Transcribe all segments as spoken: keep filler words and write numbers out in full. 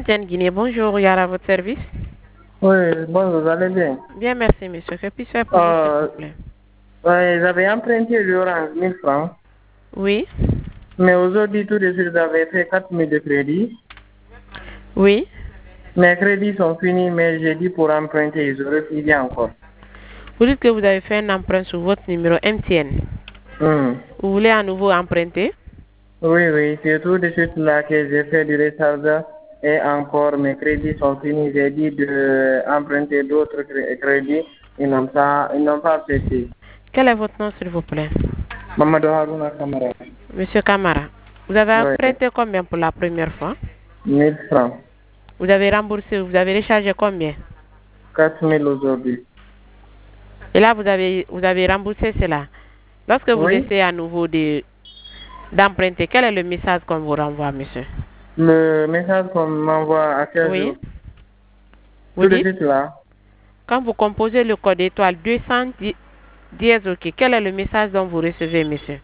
M T N Guinée, bonjour, Yara, à votre service. Oui, bonjour, vous allez bien? Bien, merci, monsieur. Que puis-je faire pour vous, s'il Euh, vous plaît? ouais, j'avais emprunté l'Orange mille francs, Oui. mais aujourd'hui, tout de suite, j'avais fait quatre mille de crédit. Oui. Mes crédits sont finis, mais j'ai dit pour emprunter, je refuse encore. Vous dites que vous avez fait un emprunt sur votre numéro M T N. Hmm. Vous voulez à nouveau emprunter? Oui, oui, c'est tout de suite là que j'ai fait du recharge et encore mes crédits sont finis. J'ai dit d'emprunter d'autres cré- crédits, ils n'ont pas, ils n'ont pas accepté. Quel est votre nom, s'il vous plaît? Mamadou Harouna Kamara. Monsieur Camara. Vous avez Oui, emprunté combien pour la première fois? mille francs, Vous avez remboursé, vous avez rechargé combien? quatre mille aujourd'hui. Et là, vous avez, vous avez remboursé cela. Lorsque vous Oui, essayez à nouveau de d'emprunter, quel est le message qu'on vous renvoie, monsieur? le message qu'on m'envoie à quel Oui. jour? Vous Tout de dites, suite là. quand vous composez le code étoile deux cent dix OK, quel est le message dont vous recevez, monsieur?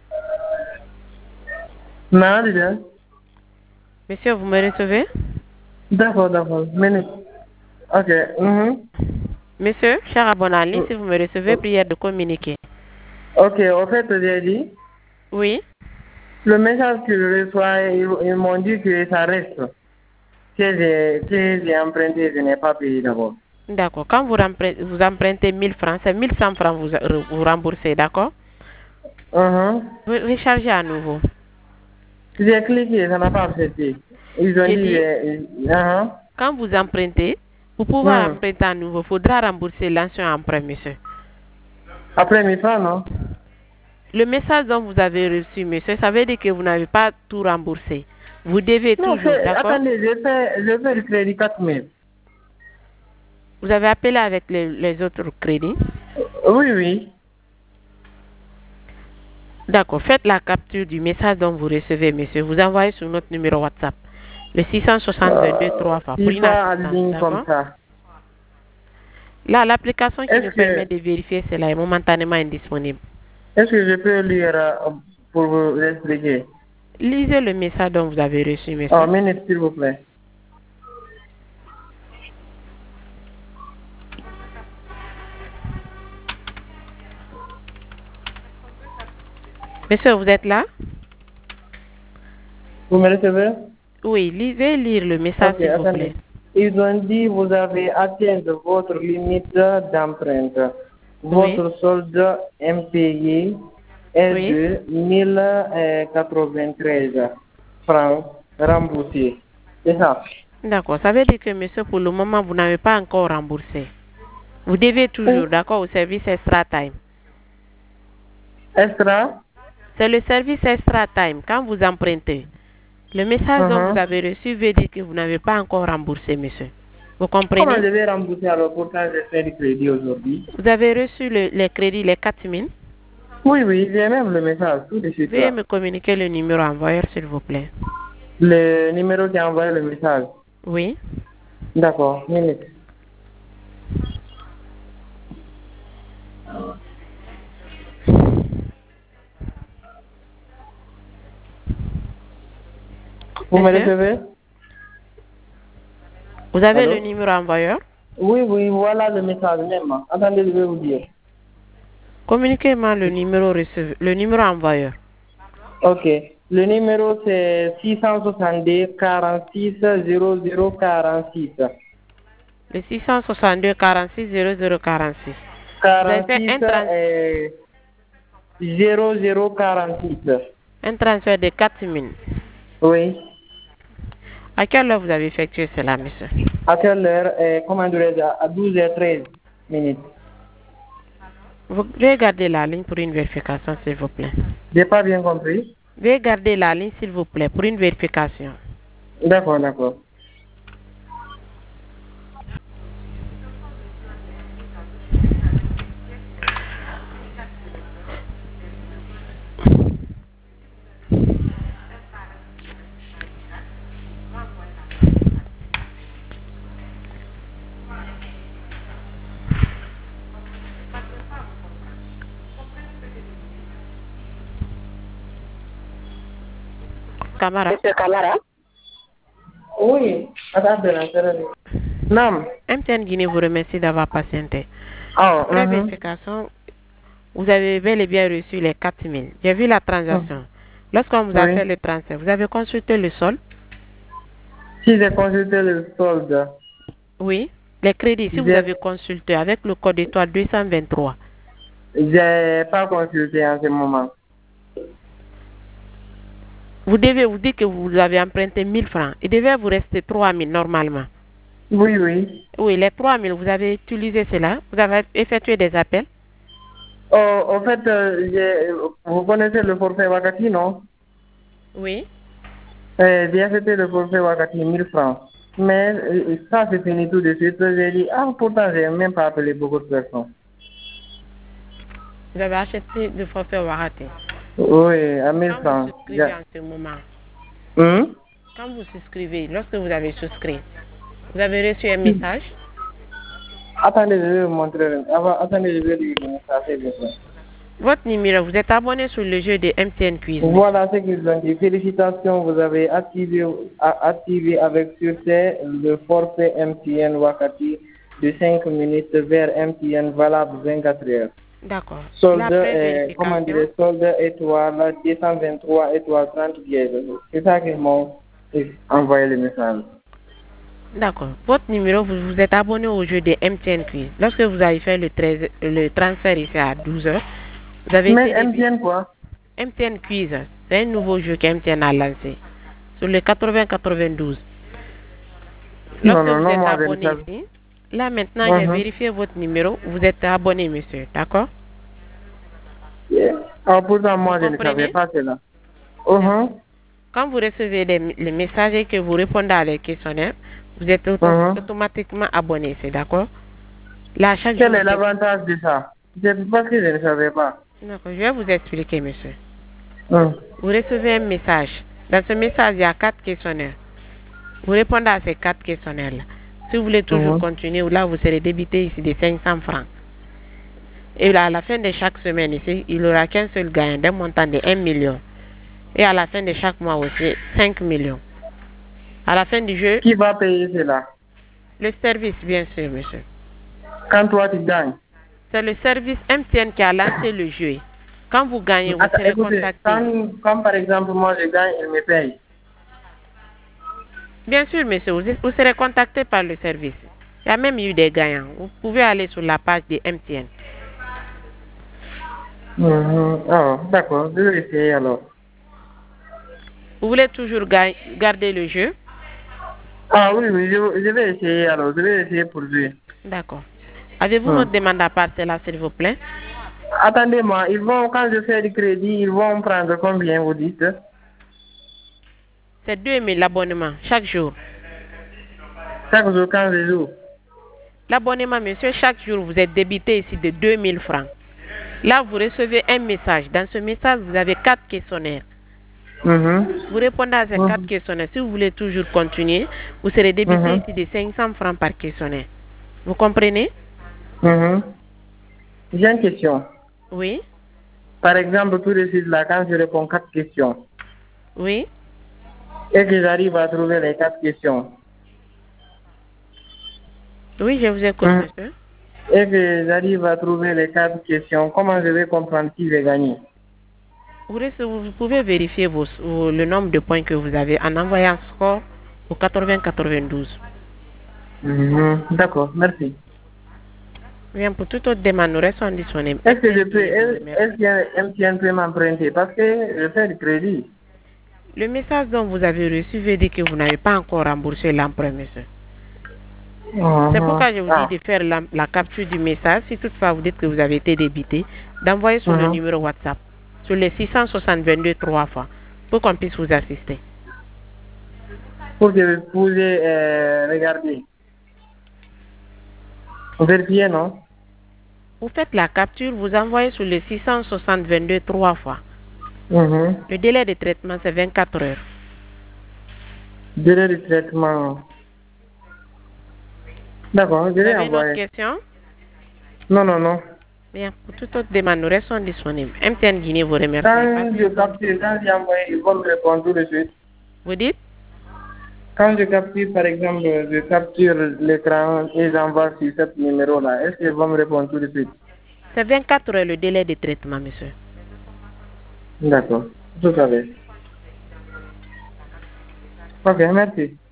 Non, déjà. Monsieur, vous me recevez? D'accord, d'accord. Minute. Ok. mhm. Monsieur, cher abonné en ligne, Euh, si vous me recevez, euh, prière de communiquer. Ok, au fait, j'ai dit, Oui. le message que je reçois, ils, ils m'ont dit que ça reste. Que j'ai que j'ai emprunté, je n'ai pas payé d'abord. D'accord. Quand vous empruntez, vous empruntez mille francs, c'est mille cent francs vous, vous remboursez, d'accord? Mhm. Vous rechargez à nouveau. J'ai cliqué, ça n'a pas accepté. Ils ont J'ai dit, dit, j'ai- mhm. quand vous empruntez, pour pouvoir Hmm. emprunter à nouveau, il faudra rembourser l'ancien emprunt, monsieur. Après mille francs, non? Le message dont vous avez reçu, monsieur, ça veut dire que vous n'avez pas tout remboursé. Vous devez Non, toujours, c'est- d'accord? attendez, je fais, je fais le crédit quatre mille. Vous avez appelé avec les, les autres crédits. Oui, oui. D'accord. Faites la capture du message dont vous recevez, monsieur. Vous envoyez sur notre numéro WhatsApp. Le six cent soixante-deux Euh, trois fois pour six une fois en assistance. ligne comme D'accord? ça. Là, l'application qui Est-ce nous permet que, de vérifier cela est momentanément indisponible. est-ce que je peux lire euh, pour vous expliquer? Lisez le message dont vous avez reçu, Oh, monsieur. minute, s'il vous plaît. Monsieur, vous êtes là? Vous me recevez? Oui, lisez, lire le message, Ok, s'il vous plaît. attendez. Ils ont dit vous avez atteint votre limite d'empreinte. Oui, Votre solde impayé est oui. de mille quatre-vingt-treize francs remboursés. C'est ça. D'accord. Ça veut dire que, monsieur, pour le moment, vous n'avez pas encore remboursé. Vous devez toujours, d'accord, au service Extra Time. Extra? C'est le service Extra Time. Quand vous empruntez, le message dont vous Mhm. avez reçu veut dire que vous n'avez pas encore remboursé, monsieur. Vous Comment comprenez? je vais rembourser alors pourtant j'ai fait du crédit aujourd'hui? Vous avez reçu le- les crédits, les quatre mille. Oui, oui, j'ai même le message tout de suite Veuillez là. me communiquer le numéro envoyeur, s'il vous plaît. Le numéro qui a envoyé le message. Oui. D'accord, minute. Vous me Monsieur, recevez? vous avez le Allô? numéro envoyeur? Oui, oui, voilà le message même. Attendez, je vais vous dire. Communiquez-moi le numéro receve- le numéro envoyeur. Ok. Le numéro c'est six cent soixante-deux quarante-six zéro zéro quarante-six. Le six cent soixante-deux quarante-six zéro zéro quarante-six. Vous avez fait quarante-six un, trans- et zéro zéro quarante-six. un transfert de quatre mille. Oui. À quelle heure vous avez effectué cela, monsieur? À quelle heure? Euh, comment dirais-je? À douze heures treize minutes. Vous veuillez garder la ligne pour une vérification, s'il vous plaît. J'ai pas bien compris. Veuillez garder la ligne, s'il vous plaît, pour une vérification. D'accord, d'accord. Camara, Monsieur Camara? Oui, attends, non. M T N Guinée vous remercie d'avoir patienté. Oh, Après mhm. vérification, vous avez bel et bien reçu les quatre mille. J'ai vu la Mhm. transaction. Lorsqu'on vous a Oui. fait le transfert, vous avez consulté le sol? Si j'ai consulté le solde, Oui. Les crédits, si vous j'ai avez consulté avec le code étoile deux cent vingt-trois. j'ai pas consulté en ce moment. Vous devez vous dire que vous avez emprunté mille francs. Il devait vous rester trois mille normalement. Oui, oui. Oui, les trois mille, vous avez utilisé cela. Vous avez effectué des appels. Oh, en fait, euh, j'ai- vous connaissez le forfait Wakati, non? Oui. Euh, j'ai accepté le forfait Wakati mille francs. Mais euh, ça, c'est fini tout de suite. J'ai dit, ah, pourtant, j'ai même pas appelé beaucoup de personnes. Vous avez acheté le forfait Warate. Oui, à mille Quand vous francs. souscrivez J'ai- en ce moment, Hum? quand vous souscrivez, lorsque vous avez souscrit, vous avez reçu un message. Attendez, je vais vous montrer. Avant, attendez, je vais lui donner ça, c'est bien. Votre numéro, vous êtes abonné sur le jeu de M T N Quiz, monsieur. Voilà ce qu'ils ont dit. Félicitations, vous avez activé, a- activé avec succès le forfait M T N Wakati de cinq minutes vers M T N valable vingt-quatre heures. D'accord. Solde, L'après euh, comment vérification, dire, solde étoile deux cent vingt-trois étoile trente dièse. C'est ça qu'ils m'ont envoyé le message. d'accord. Votre numéro, vous vous êtes abonné au jeu de M T N Quiz. Lorsque vous avez fait le, treize le transfert ici à douze heures, vous avez Mais été M T débité. N quoi? M T N Quiz, c'est un nouveau jeu que M T N a lancé sur le quatre-vingts quatre-vingt-douze. Non, Lorsque non, vous non, êtes moi je ne abonné sais. ici, là maintenant j'ai Mhm. vérifié votre numéro, vous êtes abonné, monsieur, d'accord? Yeah. Ah, pourtant, Vous moi je ne savais comprenez? pas cela. D'accord. Mhm. Quand vous recevez les, les messages et que vous répondez à les questionnaires, vous êtes auto- Mhm. automatiquement abonné, c'est d'accord? Là, chaque Quel jour, est des... l'avantage de ça? C'est parce que je ne savais pas. D'accord, je vais vous expliquer, monsieur. Hum. Vous recevez un message. Dans ce message, il y a quatre questionnaires. Vous répondez à ces quatre questionnaires-là. Si vous voulez toujours Mhm. continuer, là, vous serez débité ici de cinq cents francs. Et là, à la fin de chaque semaine ici, il n'y aura qu'un seul gagnant d'un montant de un million. Et à la fin de chaque mois aussi, cinq millions. À la fin du jeu, Qui va payer cela? le service, bien sûr, monsieur. Quand toi tu gagnes. C'est le service M T N qui a lancé le jeu. Quand vous gagnez, vous Attends, serez écoutez, contacté. quand, quand par exemple moi je gagne, il me paye. Bien sûr, monsieur, vous, vous serez contacté par le service. Il y a même eu des gagnants. Vous pouvez aller sur la page de M T N. Mhm. Ah, d'accord, je vais essayer alors. Vous voulez toujours ga- garder le jeu? Ah oui, oui, je, je vais essayer alors, je vais essayer pour lui. D'accord. Avez-vous une Hum. autre demande à part cela, s'il vous plaît? Attendez-moi, ils vont, quand je fais du crédit, ils vont prendre combien, vous dites? C'est deux mille l'abonnement, chaque jour. Chaque jour, quinze jours. L'abonnement, monsieur, chaque jour, vous êtes débité ici de deux mille francs. Là, vous recevez un message. Dans ce message, vous avez quatre questionnaires. Mhm. Vous répondez à ces quatre Mhm. questionnaires. Si vous voulez toujours continuer, vous serez débité Mhm. ici de cinq cents francs par questionnaire. Vous comprenez? Mhm. J'ai une question. Oui, Par exemple, tout de suite là, quand je réponds quatre questions, oui, et que j'arrive à trouver les quatre questions, oui, je vous écoute, hum, monsieur. et que j'arrive à trouver les quatre questions, comment je vais comprendre qui j'ai gagné? Vous, recevez- vous pouvez vérifier vos, vos- le nombre de points que vous avez en envoyant score au quatre-vingts quatre-vingt-douze. Mhm. D'accord, merci. Bien, pour toute autre demande, nous restons disponibles. Est-ce que je M T N peux, Guinée vous est- remercie. est-ce que M T N peut m'emprunter? Parce que je fais du crédit. Le message dont vous avez reçu veut dire que vous n'avez pas encore remboursé l'emprunt, monsieur. C'est Mhm. pourquoi je vous dis Ah. de faire la, la capture du message. Si toutefois vous dites que vous avez été débité, d'envoyer sur le Mhm. numéro WhatsApp, sur les six cent soixante-deux trois fois, pour qu'on puisse vous assister. Pour que vous puissiez euh, regarder. Vérifier, non? Vous faites la capture, vous envoyez sur le six cent soixante-deux trois fois. Mhm. Le délai de traitement, c'est vingt-quatre heures. Délai de traitement. D'accord, je Vous vais avez une autre envoyer. question? Non, non, non. Bien, pour toute autre demande, nous restons disponibles. M T N Guinée vous remercie. Quand Passez je une bonne capture, journée. quand j'ai envoyé, ils vont me répondre tout de suite. Vous dites? Quand je capture, par exemple, je capture l'écran et j'envoie sur ce numéro-là, est-ce qu'il va me répondre tout de suite? C'est vingt-quatre heures le délai de traitement, monsieur. D'accord, tout à fait. Ok, merci.